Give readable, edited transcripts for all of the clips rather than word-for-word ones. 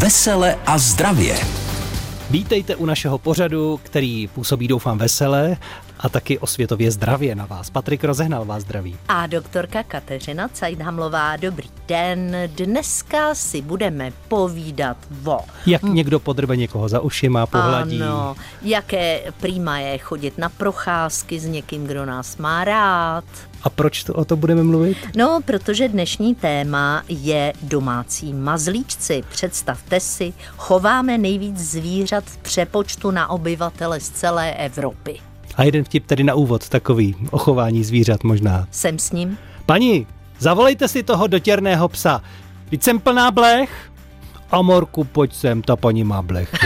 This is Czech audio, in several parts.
Vesele a zdravě. Vítejte u našeho pořadu, který působí, doufám, veselé a taky osvětově zdravě na vás. Patrik Rozehnal vás zdraví. A doktorka Kateřina Cajdhamlová, dobrý den. Dneska si budeme povídat Jak někdo podrbe někoho za ušima, pohladí. Ano, jaké prýma je chodit na procházky s někým, kdo nás má rád. A proč o to budeme mluvit? No, protože dnešní téma je domácí mazlíčci. Představte si, chováme nejvíc zvířat v přepočtu na obyvatele z celé Evropy. A jeden vtip tedy na úvod, takový o chování zvířat možná. Jsem s ním? Pani, zavolejte si toho dotěrného psa. Vždyť jsem plná blech. Amorku, pojď sem, ta paní má blechy.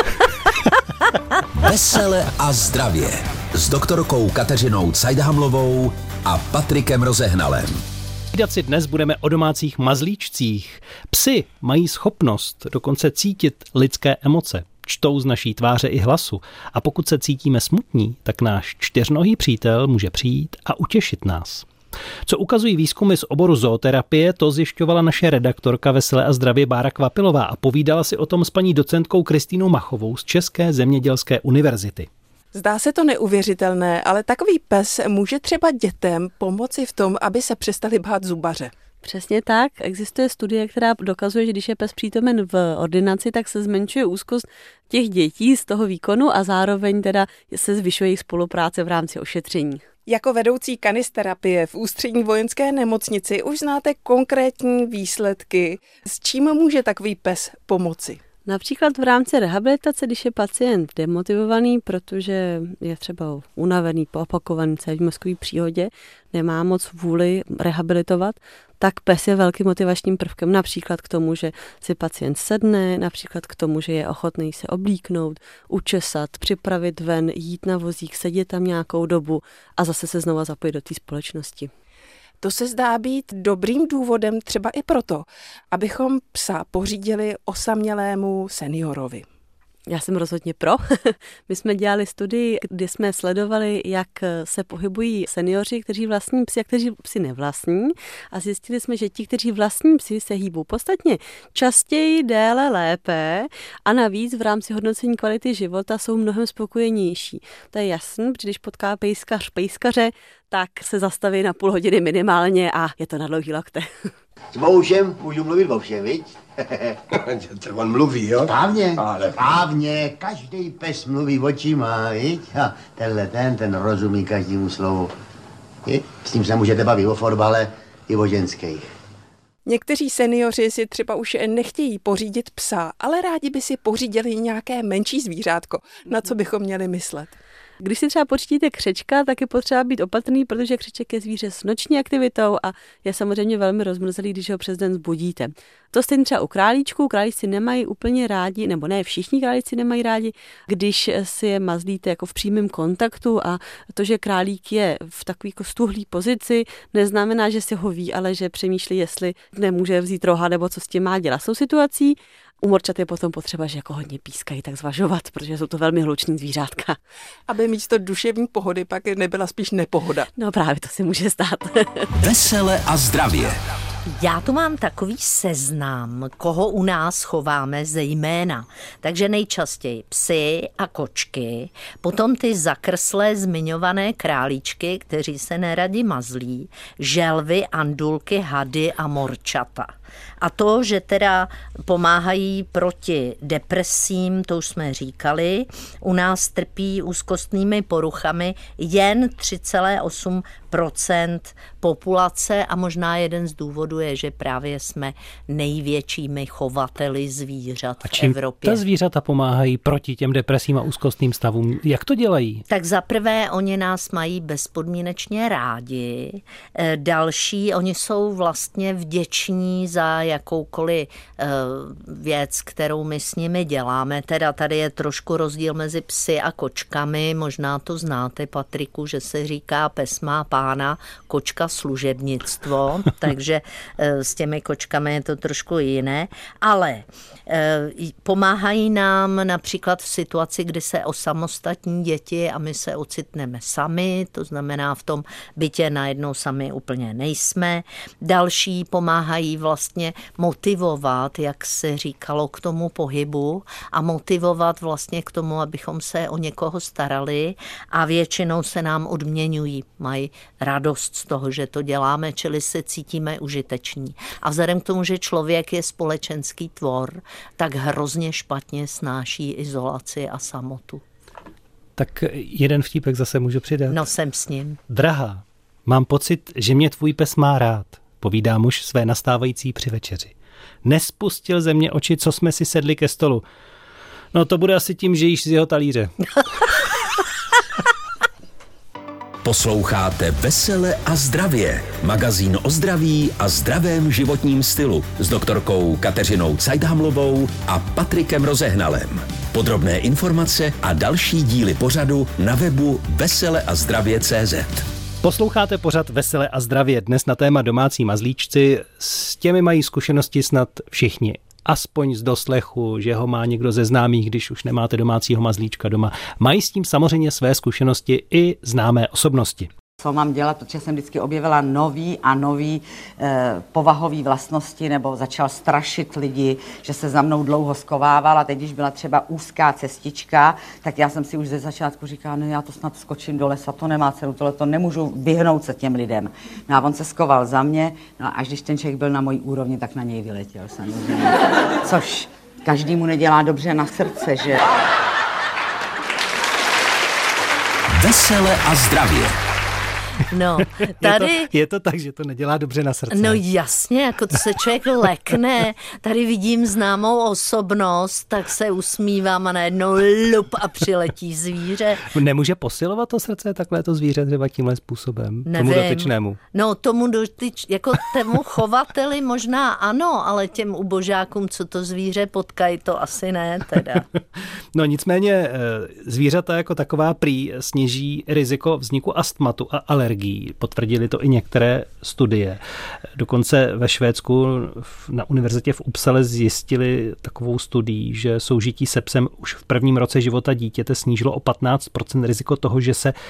Vesele a zdravě. S doktorkou Kateřinou Cajdhamlovou a Patrikem Rozehnalem. Povídat si dnes budeme o domácích mazlíčcích. Psi mají schopnost dokonce cítit lidské emoce. Čtou z naší tváře i hlasu. A pokud se cítíme smutní, tak náš čtyřnohý přítel může přijít a utěšit nás. Co ukazují výzkumy z oboru zooterapie, to zjišťovala naše redaktorka Vesele a zdravě Bára Kvapilová a povídala si o tom s paní docentkou Kristýnou Machovou z České zemědělské univerzity. Zdá se to neuvěřitelné, ale takový pes může třeba dětem pomoci v tom, aby se přestali bát zubaře. Přesně tak. Existuje studie, která dokazuje, že když je pes přítomen v ordinaci, tak se zmenšuje úzkost těch dětí z toho výkonu a zároveň teda se zvyšuje jejich spolupráce v rámci ošetření. Jako vedoucí kanisterapie v Ústřední vojenské nemocnici už znáte konkrétní výsledky. S čím může takový pes pomoci? Například v rámci rehabilitace, když je pacient demotivovaný, protože je třeba unavený po opakované cévní-mozkové příhodě, nemá moc vůli rehabilitovat, tak pes je velkým motivačním prvkem, například k tomu, že si pacient sedne, například k tomu, že je ochotný se oblíknout, učesat, připravit ven, jít na vozík, sedět tam nějakou dobu a zase se znova zapojit do té společnosti. To se zdá být dobrým důvodem třeba i proto, abychom psa pořídili osamělému seniorovi. Já jsem rozhodně pro. My jsme dělali studii, kdy jsme sledovali, jak se pohybují seniori, kteří vlastní psy a kteří psy nevlastní. A zjistili jsme, že ti, kteří vlastní psy, se hýbou podstatně častěji, déle, lépe a navíc v rámci hodnocení kvality života jsou mnohem spokojenější. To je jasný, protože když potká pejskaře, tak se zastaví na půl hodiny minimálně a je to na dlouhý lakte. S moužem můžu mluvit o všem, viď? On mluví, jo? Správně, správně. Každý pes mluví očima, viď? A ten rozumí každému slovu. S ním se můžete bavit o fotbale i o ženských. Někteří seniori si třeba už nechtějí pořídit psa, ale rádi by si pořídili nějaké menší zvířátko. Na co bychom měli myslet? Když si třeba počtíte křečka, tak je potřeba být opatrný, protože křeček je zvíře s noční aktivitou a je samozřejmě velmi rozmrzelý, když ho přes den zbudíte. To stejně třeba u králíčků. Králíci nemají úplně rádi, nebo ne všichni králíci nemají rádi, když si je mazlíte jako v přímém kontaktu a to, že králík je v takové jako stuhlý pozici, neznamená, že si ho ví, ale že přemýšlí, jestli nemůže vzít roha nebo co s tím má dělat. Jsou situací, u morčat je potom potřeba, že jako hodně pískají, tak zvažovat, protože jsou to velmi hluční zvířátka. Aby místo duševní pohody pak nebyla spíš nepohoda. No právě to si může stát. Vesele a zdravě. Já tu mám takový seznam, koho u nás chováme zejména. Takže nejčastěji psy a kočky, potom ty zakrslé zmiňované králíčky, kteří se neradi mazlí, želvy, andulky, hady a morčata. A to, že teda pomáhají proti depresím, to už jsme říkali, u nás trpí úzkostnými poruchami jen 3,8% populace a možná jeden z důvodů je, že právě jsme největšími chovateli zvířat v Evropě. Ta zvířata pomáhají proti těm depresím a úzkostným stavům? Jak to dělají? Tak zaprvé oni nás mají bezpodmínečně rádi. Další, oni jsou vlastně vděční za jakoukoliv věc, kterou my s nimi děláme. Teda tady je trošku rozdíl mezi psy a kočkami. Možná to znáte, Patriku, že se říká pes má pár pána, kočka služebnictvo, takže s těmi kočkami je to trošku jiné, ale pomáhají nám například v situaci, kdy se osamostatní děti a my se ocitneme sami, to znamená v tom bytě najednou sami úplně nejsme. Další pomáhají vlastně motivovat, jak se říkalo, k tomu pohybu a motivovat vlastně k tomu, abychom se o někoho starali a většinou se nám odměňují, mají radost z toho, že to děláme, čili se cítíme užiteční. A vzhledem k tomu, že člověk je společenský tvor, tak hrozně špatně snáší izolaci a samotu. Tak jeden vtípek zase můžu přidat. No, jsem s ním. Drahá, mám pocit, že mě tvůj pes má rád, povídá muž své nastávající při večeři. Nespustil ze mě oči, co jsme si sedli ke stolu. No to bude asi tím, že jíš z jeho talíře. Posloucháte Vesele a zdravě, magazín o zdraví a zdravém životním stylu s doktorkou Kateřinou Cajdhamlovou a Patrikem Rozehnalem. Podrobné informace a další díly pořadu na webu veseleazdravě.cz. Posloucháte pořad Vesele a zdravě, dnes na téma domácí mazlíčci. S těmi mají zkušenosti snad všichni. Aspoň z doslechu, že ho má někdo ze známých, když už nemáte domácího mazlíčka doma. Mají s tím samozřejmě své zkušenosti i známé osobnosti. Co mám dělat, protože jsem vždycky objevila nový povahový vlastnosti, nebo začal strašit lidi, že se za mnou dlouho skovával a teď, když byla třeba úzká cestička, tak já jsem si už ze začátku říkala, no já to snad skočím do lesa, to nemá cenu, tohle to nemůžu vyhnout se těm lidem. No a on se skoval za mě, no a až když ten člověk byl na mojí úrovni, tak na něj vyletěl samozřejmě. Což každému nedělá dobře na srdce, že? Vesele a zdravě. No, tady... Je to tak, že to nedělá dobře na srdce. No jasně, jako to se člověk lekne, tady vidím známou osobnost, tak se usmívám a najednou lup a přiletí zvíře. Nemůže posilovat to srdce takhle to zvíře třeba tímhle způsobem? Nevím. Tomu dotyčnému? No jako tému chovateli možná ano, ale těm ubožákům, co to zvíře potkají, to asi ne teda. No nicméně zvířata jako taková prý sníží riziko vzniku astmatu a alergií. Potvrdili to i některé studie. Dokonce ve Švédsku na univerzitě v Uppsale zjistili takovou studii, že soužití se psem už v prvním roce života dítěte snížilo o 15% riziko toho, že se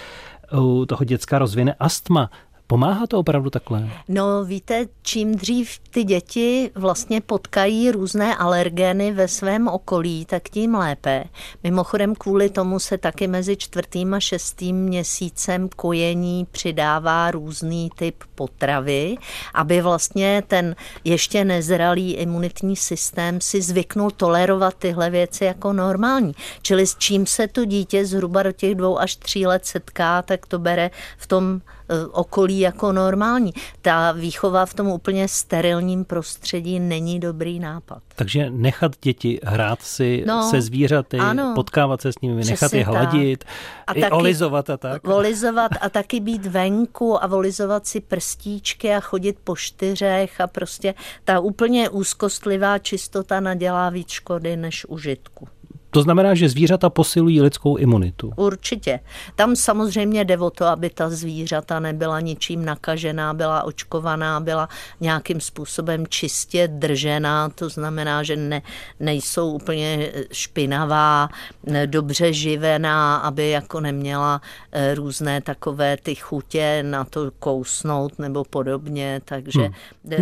u toho děcka rozvine astma. Pomáhá to opravdu takhle? No víte, čím dřív ty děti vlastně potkají různé alergény ve svém okolí, tak tím lépe. Mimochodem kvůli tomu se taky mezi 4. a 6. měsícem kojení přidává různý typ potravy, aby vlastně ten ještě nezralý imunitní systém si zvyknul tolerovat tyhle věci jako normální. Čili s čím se to dítě zhruba do těch 2 až 3 let setká, tak to bere v tom okolí jako normální. Ta výchova v tom úplně sterilním prostředí není dobrý nápad. Takže nechat děti hrát si se zvířaty, ano, potkávat se s nimi, nechat je hladit, a i olizovat a tak. Olizovat a taky být venku a olizovat si prstíčky a chodit po 4 a prostě ta úplně úzkostlivá čistota nadělá víc škody než užitku. To znamená, že zvířata posilují lidskou imunitu. Určitě. Tam samozřejmě jde o to, aby ta zvířata nebyla ničím nakažená, byla očkovaná, byla nějakým způsobem čistě držená, to znamená, že nejsou úplně špinavá, dobře živená, aby jako neměla různé takové ty chutě na to kousnout nebo podobně, takže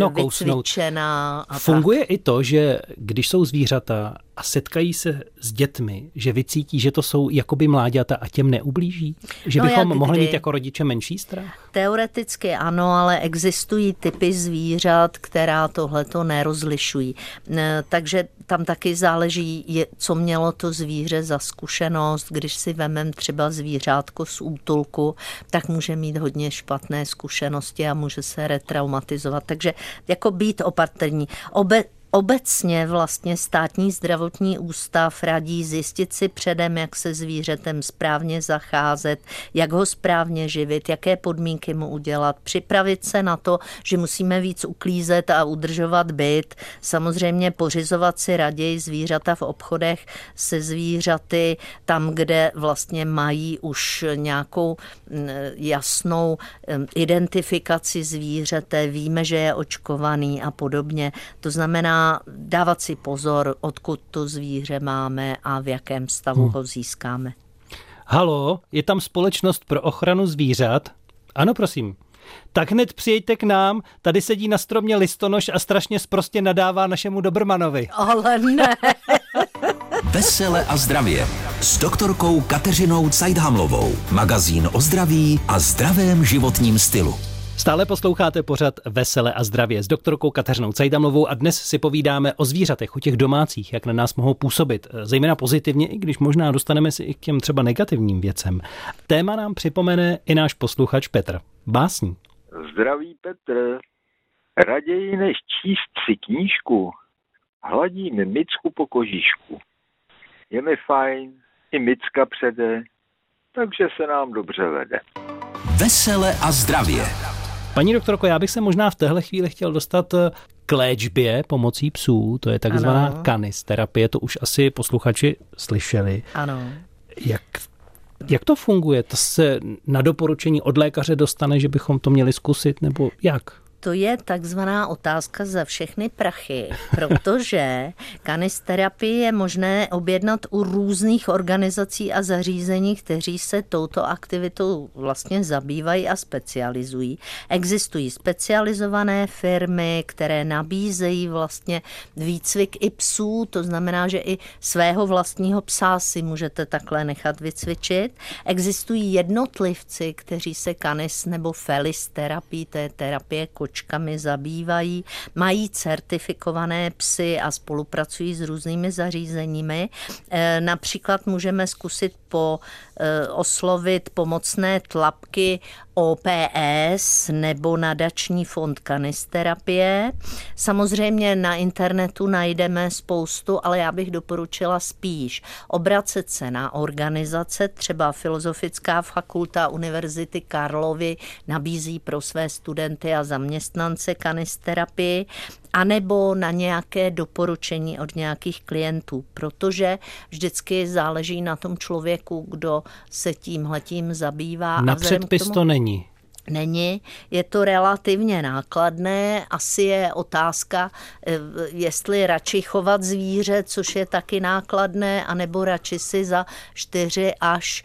vycvičená. A funguje i to, že když jsou zvířata a setkají se s dětmi, že vycítí, že to jsou jakoby mláďata a těm neublíží? Že bychom mohli mít jako rodiče menší strach? Teoreticky ano, ale existují typy zvířat, která tohleto nerozlišují. Takže tam taky záleží, co mělo to zvíře za zkušenost. Když si vemem třeba zvířátko z útulku, tak může mít hodně špatné zkušenosti a může se retraumatizovat. Takže jako být opatrní. Obecně vlastně Státní zdravotní ústav radí zjistit si předem, jak se zvířetem správně zacházet, jak ho správně živit, jaké podmínky mu udělat, připravit se na to, že musíme víc uklízet a udržovat byt, samozřejmě pořizovat si raději zvířata v obchodech se zvířaty, tam, kde vlastně mají už nějakou jasnou identifikaci zvířete, víme, že je očkovaný a podobně. To znamená dávat si pozor, odkud to zvíře máme a v jakém stavu ho získáme. Halo, je tam Společnost pro ochranu zvířat? Ano, prosím. Tak hned přijďte k nám, tady sedí na stromě listonoš a strašně sprostě nadává našemu dobrmanovi. Ale ne. Vesele a zdravě s doktorkou Kateřinou Cajdhamlovou. Magazín o zdraví a zdravém životním stylu. Stále posloucháte pořad Vesele a zdravě s doktorkou Kateřinou Cajdhamlovou a dnes si povídáme o zvířatech, o těch domácích, jak na nás mohou působit, zejména pozitivně, i když možná dostaneme si i k těm třeba negativním věcem. Téma nám připomene i náš posluchač Petr. Básní. Zdraví Petr. Raději než číst si knížku, hladí mi Micku po kožíšku. Je mi fajn, i Micka přede, takže se nám dobře vede. Vesele a zdravě. Paní doktorko, já bych se možná v téhle chvíli chtěl dostat k léčbě pomocí psů, to je takzvaná canis terapie, to už asi posluchači slyšeli. Ano. Jak to funguje? To se na doporučení od lékaře dostane, že bychom to měli zkusit, nebo jak? To je takzvaná otázka za všechny prachy, protože canis terapii je možné objednat u různých organizací a zařízení, kteří se touto aktivitou vlastně zabývají a specializují. Existují specializované firmy, které nabízejí vlastně výcvik i psů, to znamená, že i svého vlastního psa si můžete takhle nechat vycvičit. Existují jednotlivci, kteří se canis nebo felis terapii, to je terapie kočkami, zabývají, mají certifikované psy a spolupracují s různými zařízeními. Například můžeme zkusit oslovit pomocné tlapky OPS nebo nadační fond canis terapie. Samozřejmě na internetu najdeme spoustu, ale já bych doporučila spíš obracet se na organizace, třeba Filozofická fakulta Univerzity Karlovy nabízí pro své studenty a zaměstnance canis terapii, anebo na nějaké doporučení od nějakých klientů, protože vždycky záleží na tom člověku, kdo se tímhletím zabývá. Na předpis to není. Není, je to relativně nákladné, asi je otázka, jestli radši chovat zvíře, což je taky nákladné, anebo radši si za 4 až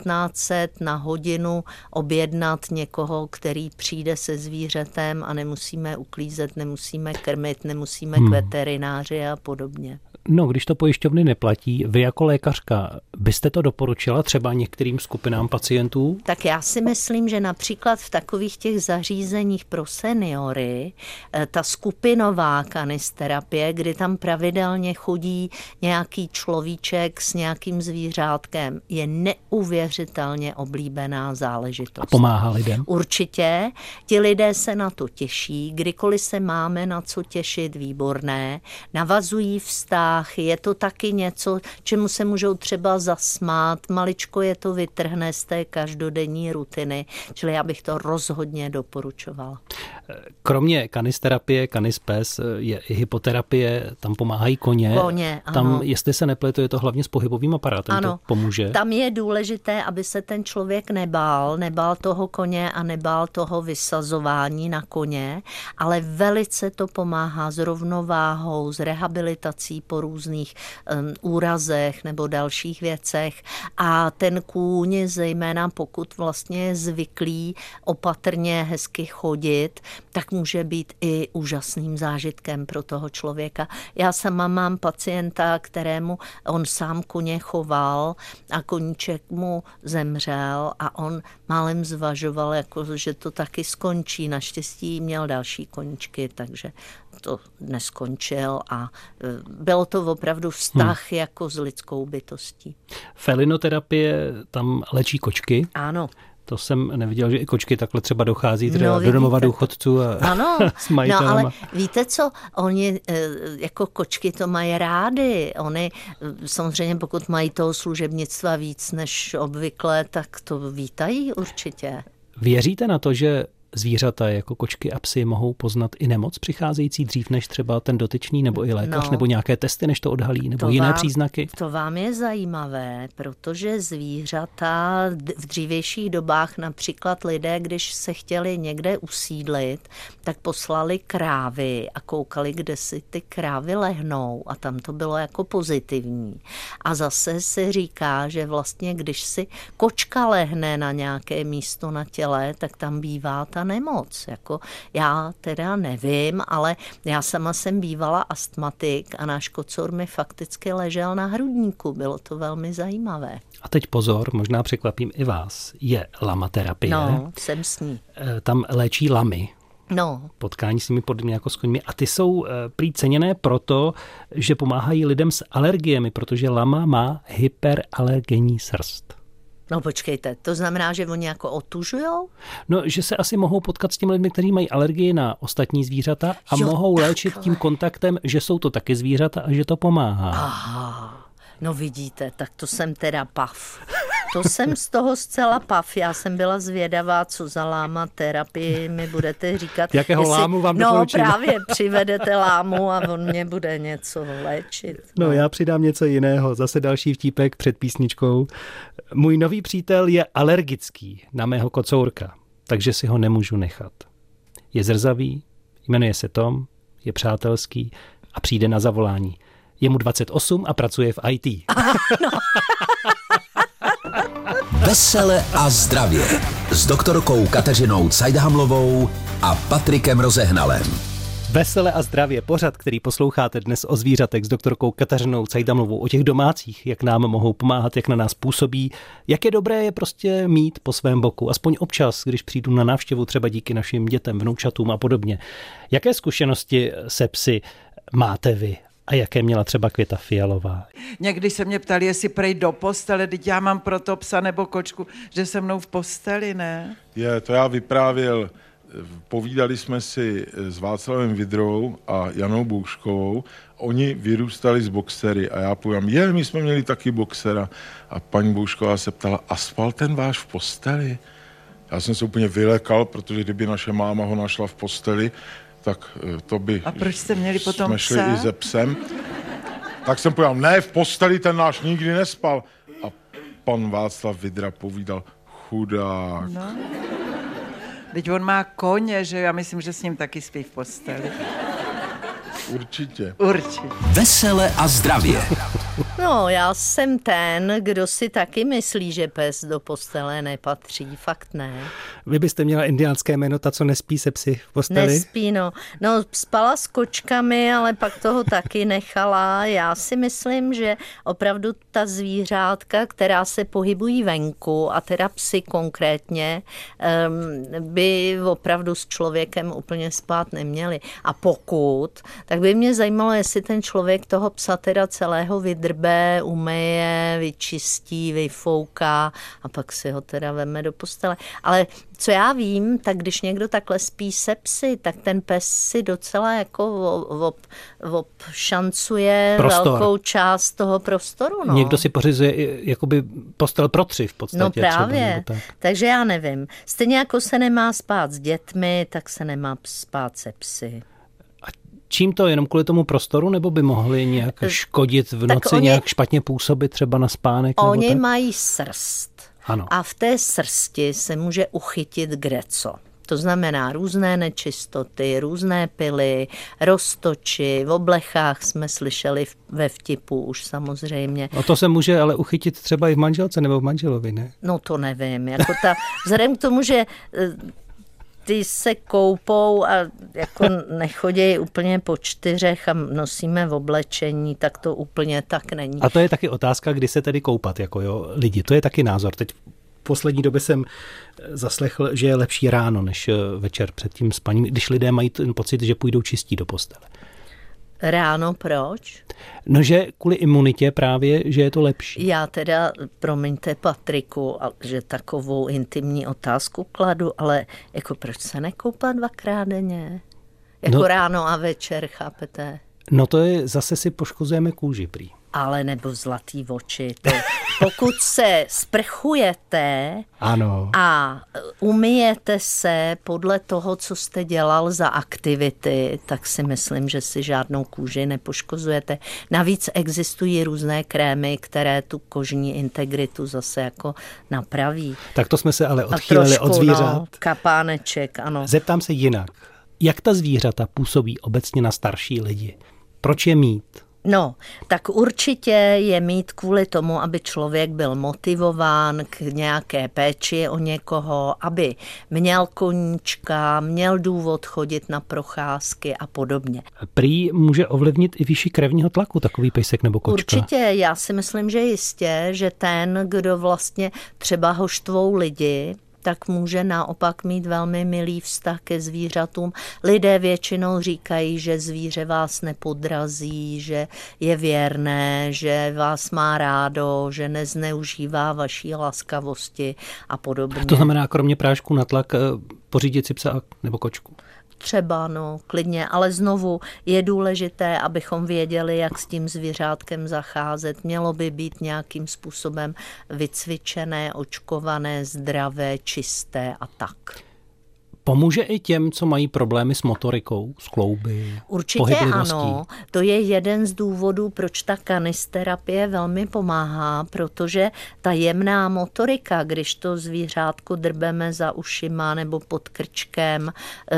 1500 na hodinu objednat někoho, který přijde se zvířetem a nemusíme uklízet, nemusíme krmit, nemusíme k veterináři a podobně. No, když to pojišťovny neplatí, vy jako lékařka byste to doporučila třeba některým skupinám pacientů? Tak já si myslím, že například v takových těch zařízeních pro seniory, ta skupinová canis terapie, kdy tam pravidelně chodí nějaký človíček s nějakým zvířátkem, je neuvěřitelně oblíbená záležitost. A pomáhá lidem? Určitě. Ti lidé se na to těší, kdykoliv se máme na co těšit, výborné. Navazují vztah, je to taky něco, čemu se můžou třeba zasmát, maličko je to vytrhne z té každodenní rutiny, čili já bych to rozhodně doporučovala. Kromě canis terapie, canis pes je i hypoterapie, tam pomáhají koně. Tam, jestli se nepletu, je to hlavně s pohybovým aparátem, ano, to pomůže. Tam je důležité, aby se ten člověk nebál toho koně a nebál toho vysazování na koně, ale velice to pomáhá s rovnováhou, s rehabilitací po různých úrazech nebo dalších věcech a ten kůň, zejména pokud vlastně je zvyklý opatrně hezky chodit, tak může být i úžasným zážitkem pro toho člověka. Já sama mám pacienta, kterému on sám koně choval a koníček mu zemřel a on málem zvažoval, že to taky skončí. Naštěstí měl další koníčky, takže to neskončil a bylo to opravdu vztah jako s lidskou bytostí. Felinoterapie tam léčí kočky? Ano. To jsem neviděl, že i kočky takhle třeba dochází do domova důchodců a ano, s majitelama. No ale víte co, oni jako kočky to mají rády. Oni samozřejmě pokud mají toho služebnictva víc než obvykle, tak to vítají určitě. Věříte na to, že zvířata jako kočky a psy mohou poznat i nemoc přicházející dřív než třeba ten dotyčný nebo i lékař, nebo nějaké testy, než to odhalí, nebo jiné příznaky? To vám je zajímavé, protože zvířata v dřívějších dobách, například lidé, když se chtěli někde usídlit, tak poslali krávy a koukali, kde si ty krávy lehnou a tam to bylo jako pozitivní. A zase se říká, že vlastně, když si kočka lehne na nějaké místo na těle, tak tam bývá ta nemoc. Jako já teda nevím, ale já sama jsem bývala astmatik a náš kocour mi fakticky ležel na hrudníku. Bylo to velmi zajímavé. A teď pozor, možná překvapím i vás. Je lamaterapie. No, jsem s ní. Tam léčí lamy. No. Potkání s nimi podobně jako s koňmi. A ty jsou prý ceněné proto, že pomáhají lidem s alergiemi, protože lama má hyperalergenní srst. No počkejte, to znamená, že oni jako otužujou? No, že se asi mohou potkat s těmi lidmi, kteří mají alergii na ostatní zvířata a mohou léčit tím kontaktem, že jsou to taky zvířata a že to pomáhá. Aha, no vidíte, tak to jsem teda pav. To jsem z toho zcela pav. Já jsem byla zvědavá, co za láma terapii mi budete říkat. Jakého lámu vám doporučím? No právě, přivedete lámu a on mě bude něco léčit. No já přidám něco jiného. Zase další vtípek před písničkou. Můj nový přítel je alergický na mého kocourka, takže si ho nemůžu nechat. Je zrzavý, jmenuje se Tom, je přátelský a přijde na zavolání. Je mu 28 a pracuje v IT. No. Vesele a zdravě s doktorkou Kateřinou Cajdhamlovou a Patrikem Rozehnalem. Vesele a zdravě, pořad, který posloucháte dnes o zvířatech s doktorkou Kateřinou Cajdhamlovou, o těch domácích, jak nám mohou pomáhat, jak na nás působí, jak je dobré je prostě mít po svém boku, aspoň občas, když přijdu na návštěvu třeba díky našim dětem, vnoučatům a podobně. Jaké zkušenosti se psy máte vy? A jaké měla třeba Květa Fialová? Někdy se mě ptali, jestli prej do postele, teď já mám proto psa nebo kočku, že se mnou v posteli, ne? To já vyprávěl, povídali jsme si s Václavem Vidrou a Janou Bouškovou, oni vyrůstali z boxery a já povídám, my jsme měli taky boxera a paní Boušková se ptala, a spal ten váš v posteli? Já jsem se úplně vylekal, protože kdyby naše máma ho našla v posteli, tak to by... A proč jste měli potom jsme šli i se psem. Tak jsem povedal, ne, v posteli ten náš nikdy nespal. A pan Václav Vidra povídal, chudák. No. Teď on má koně, že já myslím, že s ním taky spí v posteli. Určitě. Vesele a zdravě. No, já jsem ten, kdo si taky myslí, že pes do postele nepatří. Fakt ne. Vy byste měla indiánské jméno, ta, co nespí se psy v posteli? Nespí, no. No, spala s kočkami, ale pak toho taky nechala. Já si myslím, že opravdu ta zvířátka, která se pohybují venku, a teda psy konkrétně, by opravdu s člověkem úplně spát neměli. A pokud, tak by mě zajímalo, jestli ten člověk toho psa teda celého vydrbe, umyje, vyčistí, vyfouká a pak si ho teda veme do postele. Ale co já vím, tak když někdo takhle spí se psy, tak ten pes si docela jako obšancuje velkou část toho prostoru. No. Někdo si pořizuje jakoby postel pro tři v podstatě. No právě, třeba, tak. Takže já nevím. Stejně jako se nemá spát s dětmi, tak se nemá spát se psy. Čím to? Jenom kvůli tomu prostoru, nebo by mohli nějak škodit v noci, nějak špatně působit třeba na spánek? Oni mají srst. Ano. A v té srsti se může uchytit kdeco. To znamená různé nečistoty, různé pily, roztoči, v oblechách jsme slyšeli ve vtipu už samozřejmě. No to se může ale uchytit třeba i v manželce nebo v manželovi, ne? No to nevím. Vzhledem k tomu, že ty se koupou a jako nechodí úplně po 4 a nosíme v oblečení, tak to úplně tak není. A to je taky otázka, kdy se tedy koupat, jako jo, lidi. To je taky názor. Teď v poslední době jsem zaslechl, že je lepší ráno než večer před tím spaním, když lidé mají ten pocit, že půjdou čistí do postele. Ráno proč? No, že kvůli imunitě právě, že je to lepší. Já teda, promiňte Patriku, že takovou intimní otázku kladu, ale jako proč se nekoupat 2krát denně? Jako ráno a večer, chápete? No to je, zase si poškozujeme kůži prý. Ale nebo zlatý oči. Pokud se sprchujete ano. a umyjete se podle toho, co jste dělal za aktivity, tak si myslím, že si žádnou kůži nepoškozujete. Navíc existují různé krémy, které tu kožní integritu zase jako napraví. Tak to jsme se ale odchýlili od zvířat. No, kapáneček, ano. Zeptám se jinak. Jak ta zvířata působí obecně na starší lidi? Proč je mít? No, tak určitě je mít kvůli tomu, aby člověk byl motivován k nějaké péči o někoho, aby měl koníčka, měl důvod chodit na procházky a podobně. Prý může ovlivnit i výši krevního tlaku takový pejsek nebo kočka. Určitě, já si myslím, že jistě, že ten, kdo vlastně třeba ho štvou lidi, tak může naopak mít velmi milý vztah ke zvířatům. Lidé většinou říkají, že zvíře vás nepodrazí, že je věrné, že vás má rádo, že nezneužívá vaší laskavosti a podobně. To znamená, kromě prášku na tlak, pořídit si psa nebo kočku? Třeba, no, klidně, ale znovu je důležité, abychom věděli, jak s tím zvířátkem zacházet. Mělo by být nějakým způsobem vycvičené, očkované, zdravé, čisté a tak. Pomůže i těm, co mají problémy s motorikou, s klouby, určitě ano, to je jeden z důvodů, proč ta kanisterapie velmi pomáhá, protože ta jemná motorika, když to zvířátko drbeme za ušima nebo pod krčkem,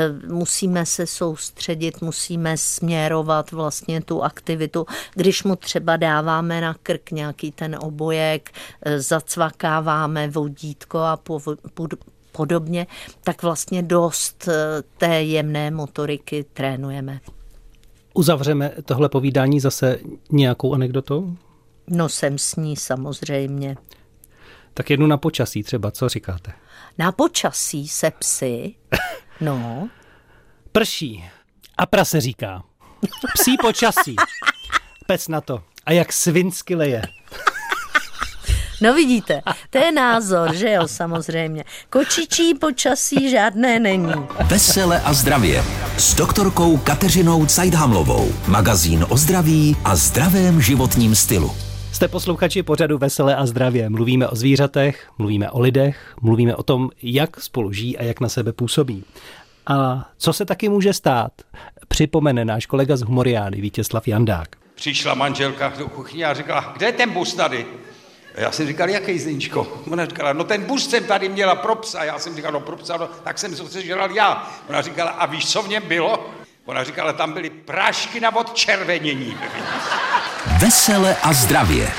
musíme se soustředit, musíme směrovat vlastně tu aktivitu. Když mu třeba dáváme na krk nějaký ten obojek, zacvakáváme vodítko a podobně, tak vlastně dost té jemné motoriky trénujeme. Uzavřeme tohle povídání zase nějakou anekdotou? No jsem s ní samozřejmě. Tak jednu na počasí třeba, co říkáte? Na počasí se psy, no. Prší a prase říká. Psí počasí. Pec na to. A jak svinsky leje. No vidíte, to je názor, že jo, samozřejmě. Kočičí počasí žádné není. Vesele a zdravě s doktorkou Kateřinou Cajdhamlovou. Magazín o zdraví a zdravém životním stylu. Jste posluchači pořadu Vesele a zdravě. Mluvíme o zvířatech, mluvíme o lidech, mluvíme o tom, jak spolu žijí a jak na sebe působí. A co se taky může stát, připomene náš kolega z Humoriády Vítězslav Jandák. Přišla manželka do kuchyně a říkala, kde je ten bus tady? Já jsem říkal, jaký Zdeňčko? Ona říkala, no ten bus jsem tady měla pro psa. Já jsem říkal, no pro psa, no, tak jsem to sežral já. Ona říkala, a víš, co v něm bylo? Ona říkala, tam byly prášky na odčervenění. Vesele a zdravě.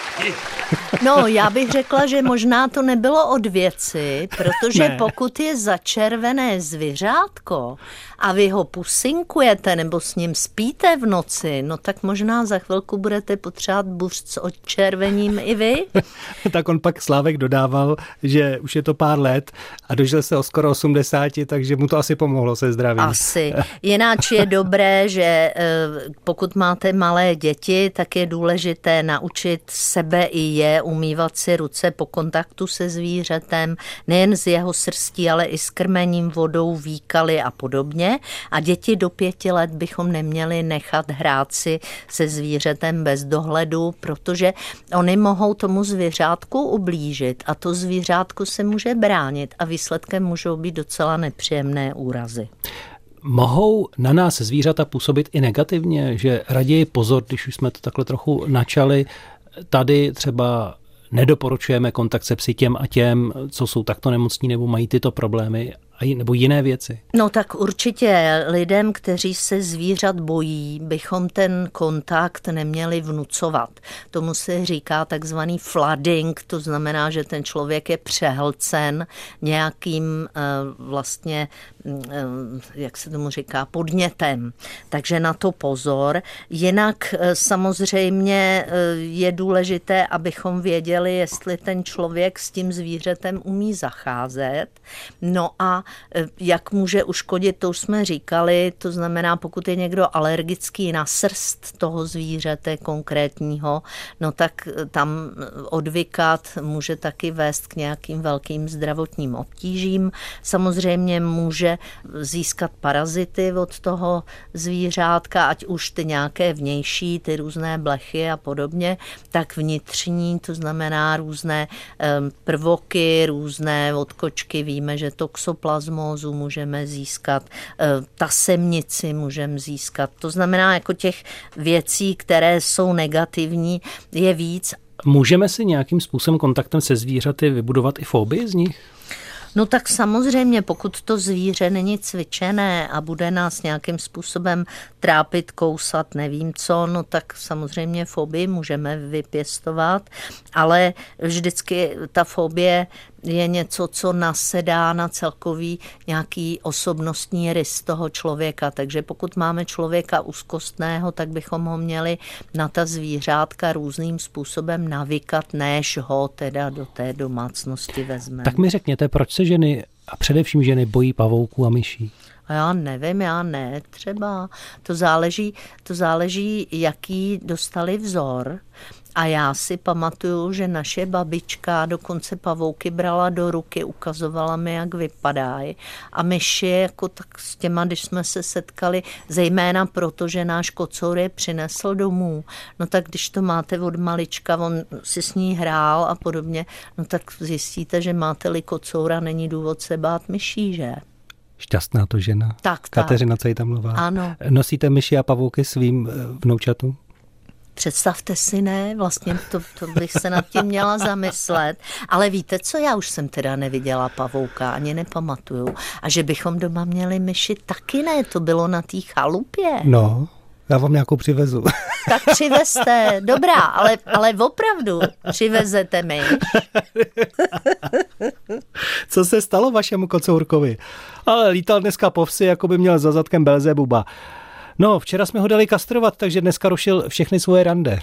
No, já bych řekla, že možná to nebylo od věci, protože pokud je začervené zvířátko a vy ho pusinkujete nebo s ním spíte v noci, no tak možná za chvilku budete potřebovat buřt s odčervením i vy. Tak on pak Slávek dodával, že už je to pár let a dožil se o skoro 80, takže mu to asi pomohlo se zdravím. Asi. Jináč je dobré, že pokud máte malé děti, tak je důležité naučit sebe i je umývat si ruce po kontaktu se zvířetem, nejen z jeho srstí, ale i s krmením, vodou, výkaly a podobně. A děti do 5 let bychom neměli nechat hrát si se zvířetem bez dohledu, protože oni mohou tomu zvířátku ublížit a to zvířátko se může bránit a výsledkem můžou být docela nepříjemné úrazy. Mohou na nás zvířata působit i negativně, že raději pozor, když už jsme to takhle trochu načali, tady třeba nedoporučujeme kontakt se psy těm a těm, co jsou takto nemocní nebo mají tyto problémy nebo jiné věci? No tak určitě lidem, kteří se zvířat bojí, bychom ten kontakt neměli vnucovat. Tomu se říká takzvaný flooding, to znamená, že ten člověk je přehlcen nějakým vlastně, jak se tomu říká, podnětem. Takže na to pozor. Jinak samozřejmě je důležité, abychom věděli, jestli ten člověk s tím zvířetem umí zacházet. No a jak může uškodit, to už jsme říkali, to znamená, pokud je někdo alergický na srst toho zvířete konkrétního, no tak tam odvykat může taky vést k nějakým velkým zdravotním obtížím. Samozřejmě může získat parazity od toho zvířátka, ať už ty nějaké vnější, ty různé blechy a podobně, tak vnitřní, to znamená různé prvoky, různé od kočky, víme, že toxoplasmózu můžeme získat, tasemnici můžeme získat. To znamená, jako těch věcí, které jsou negativní, je víc. Můžeme si nějakým způsobem kontaktem se zvířaty vybudovat i fobii z nich? No tak samozřejmě, pokud to zvíře není cvičené a bude nás nějakým způsobem trápit, kousat, nevím co, no tak samozřejmě fobii můžeme vypěstovat, ale vždycky ta fobie je něco, co nasedá na celkový nějaký osobnostní rys toho člověka. Takže pokud máme člověka úzkostného, tak bychom ho měli na ta zvířátka různým způsobem navykat, než ho teda do té domácnosti vezmeme. Tak mi řekněte, proč se ženy, a především ženy, bojí pavouků a myší? A já nevím, třeba. To záleží, jaký dostali vzor. A já si pamatuju, že naše babička dokonce pavouky brala do ruky, ukazovala mi, jak vypadají. A myši, jako tak s těma, když jsme se setkali, zejména proto, že náš kocour je přinesl domů, no tak když to máte od malička, on si s ní hrál a podobně, no tak zjistíte, že máte-li kocoura, není důvod se bát myší, že? Šťastná to žena. Tak. Kateřina Cajtamlová. Ano. Nosíte myši a pavouky svým vnoučatům? Představte si, ne, vlastně to bych se nad tím měla zamyslet. Ale víte co, já už jsem teda neviděla pavouka, ani nepamatuju. A že bychom doma měli myši, taky ne, to bylo na té chalupě. No, já vám nějakou přivezu. Tak přivezte, dobrá, ale opravdu přivezete myš. Co se stalo vašemu kocourkovi? Ale lítal dneska po vsi, jako by měl za zadkem Belzebuba. No, včera jsme ho dali kastrovat, takže dneska rušil všechny svoje rande.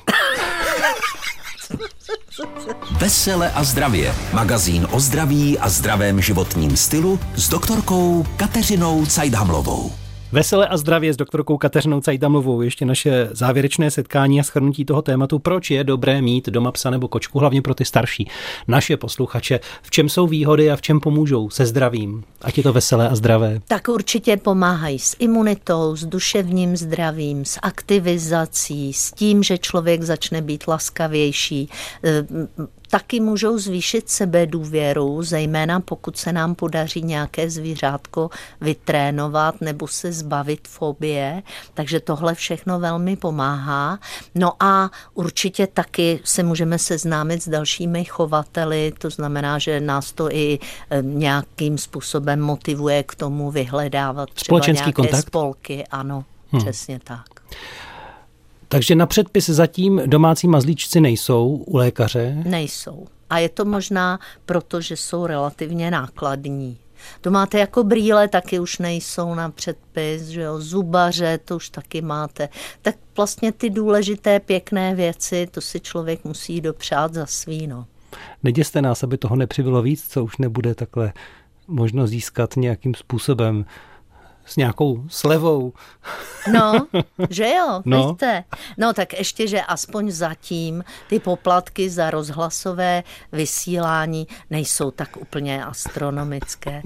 Vesele a zdravě. Magazín o zdraví a zdravém životním stylu s doktorkou Kateřinou Cajtamlovou. Vesele a zdravě s doktorkou Kateřinou Cajtamlovou. Ještě naše závěrečné setkání a shrnutí toho tématu, proč je dobré mít doma psa nebo kočku, hlavně pro ty starší. Naše posluchače, v čem jsou výhody a v čem pomůžou se zdravím, ať je to veselé a zdravé. Tak určitě pomáhají s imunitou, s duševním zdravím, s aktivizací, s tím, že člověk začne být laskavější. Taky můžou zvýšit sebedůvěru, zejména pokud se nám podaří nějaké zvířátko vytrénovat nebo se zbavit fobie, takže tohle všechno velmi pomáhá. No a určitě taky se můžeme seznámit s dalšími chovateli, to znamená, že nás to i nějakým způsobem motivuje k tomu vyhledávat třeba nějaké kontakt? Spolky, ano, přesně tak. Takže na předpis zatím domácí mazlíčci nejsou u lékaře? Nejsou. A je to možná proto, že jsou relativně nákladní. To máte jako brýle, taky už nejsou na předpis, že jo, zubaře, to už taky máte. Tak vlastně ty důležité pěkné věci, to si člověk musí dopřát za svíno. Neděste nás, aby toho nepřibylo víc, co už nebude takhle možno získat nějakým způsobem s nějakou slevou. No, že jo, vidíte. No tak ještě, že aspoň zatím ty poplatky za rozhlasové vysílání nejsou tak úplně astronomické.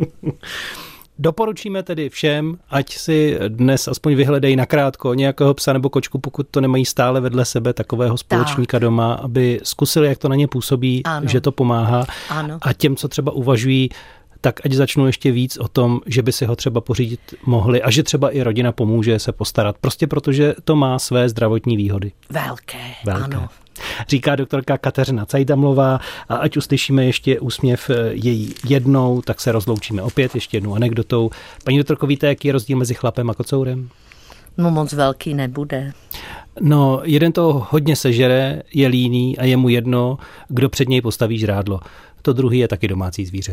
Doporučíme tedy všem, ať si dnes aspoň vyhledají nakrátko nějakého psa nebo kočku, pokud to nemají stále vedle sebe, takového společníka doma, aby zkusili, jak to na ně působí, ano, že to pomáhá. Ano. A těm, co třeba uvažují, tak ať začnou ještě víc o tom, že by si ho třeba pořídit mohli a že třeba i rodina pomůže se postarat. Prostě protože to má své zdravotní výhody. Velké. Ano. Říká doktorka Kateřina Cajtamlová a ať uslyšíme ještě úsměv její jednou, tak se rozloučíme opět ještě jednou anekdotou. Paní doktorko, víte, jaký je rozdíl mezi chlapem a kocourem? No moc velký nebude. No, jeden to hodně sežere, je líný a je mu jedno, kdo před něj postaví žrádlo. To druhý je taky domácí zvíře.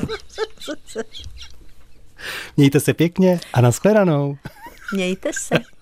Mějte se pěkně a nashledanou. Mějte se.